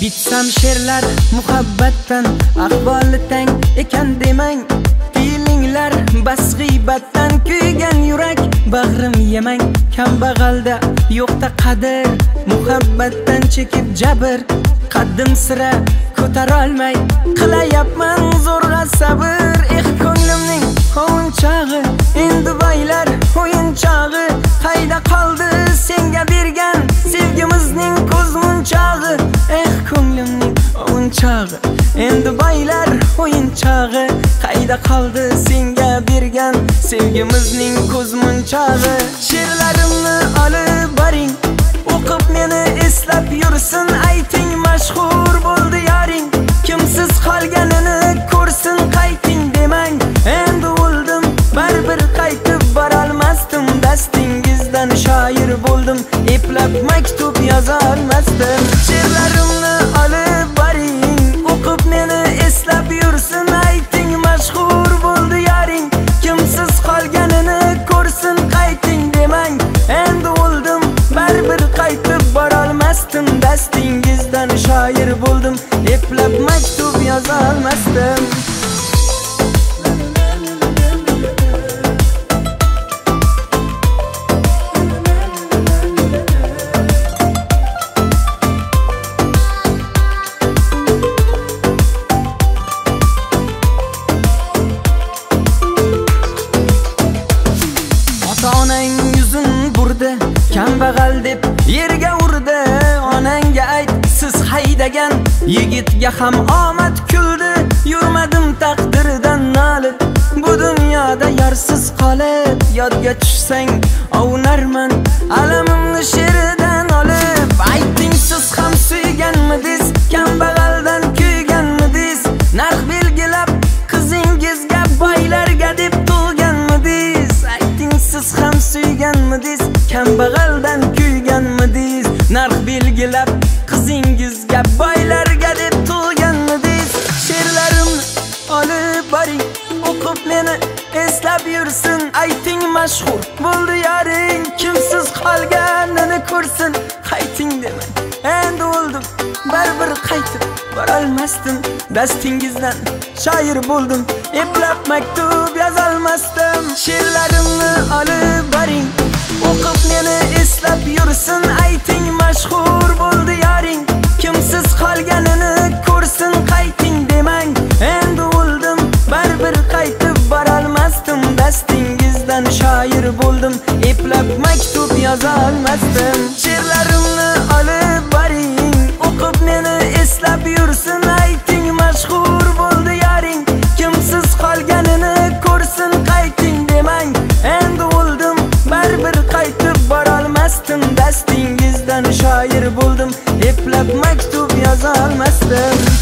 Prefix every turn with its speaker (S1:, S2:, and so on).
S1: Bitsam she'rlar muhabbatdan, ahvoli tang ekan demang. Feelinglar bas g'iybatdan, kuygan yurak bag'rim yemang. Kambag'alda yo'qda qadr, muhabbatdan chekib jabr. Qaddim sira ko'tarolmay qilayapman zo'rg'a sabr. Ko'nglimning qovunchog'i endi baylar o'yinchog'i. Qayda qoldi senga bergan sevgimizning ko'zmunchog'i? Ko'nglimning qovunchog'i endi baylar o'yinchog'i. Qayda qoldi senga bergan sevgimizning ko'zmunchog'i? She'rlarimni olib boring, o'qib meni eslab yursin. Ayting mashhur bo'ldi yoring, kimsiz qolganini ko'rsin. Qayting demang, endi o'ldim, baribir qaytib borolmasdim. Dastingizdan shoir bo'ldim, eplab maktub yoza olmasdim. She'rlarimni olib boring, o'qib meni eslab yursin. Ayting mashhur bo'ldi yoring, kimsiz qolganini ko'rsin. Qayting demang, endi o'ldim, baribir qaytib borolmasdim. Dastingizdan shoir bo'ldim, eplab maktub yoza olmasdim. Onang yuzin burdi, kambag'al deb yerga urdi. Onangga ayt, siz haydagan yigitga ham omad kuldi. Yurmadim taqdirdan nolib, bu dunyoda yorsiz qolib. Yodga tushsang ovunarman alamimni she'rdan olib. Ayting, siz ham suyganmidingiz, kambag'aldan kuyganmidingiz? Narx belgilab qizingizga boylarga deb tug'ganmidingiz? Ayting, siz ham suyganmidingiz, kambag'aldan kuyganmidingiz? Narx belgilab qizingizga boylarga deb tug'ganmidingiz? She'rlarimni olib boring, o'qib meni eslab yursin. Ayting mashhur bo'ldi yoring, kimsiz qolganini ko'rsin. Qayting demang, endi o'ldim, baribir qaytib borolmasdim. Dastingizdan shoir bo'ldim, eplab maktub yozolmasdim. She'rlarimni olib boring, o'qib meni eslab yursin. Ayting mashhur bo'ldi yoring, kimsiz qolganini ko'rsin. Qayting demang, endi o'ldim, baribir qaytib borolmasdim. Dastingizdan shoir bo'ldim, eplab maktub yoza olmasdim. She'rlarimni olib boring, o'qib meni eslab yursin. Ayting mashhur bo'ldi yoring, kimsiz qolganini ko'rsin. Qayting demang, endi o'ldim, baribir qaytib borolmasdim. Dastingizdan shoir bo'ldim, eplab maktub yoza olmasdim.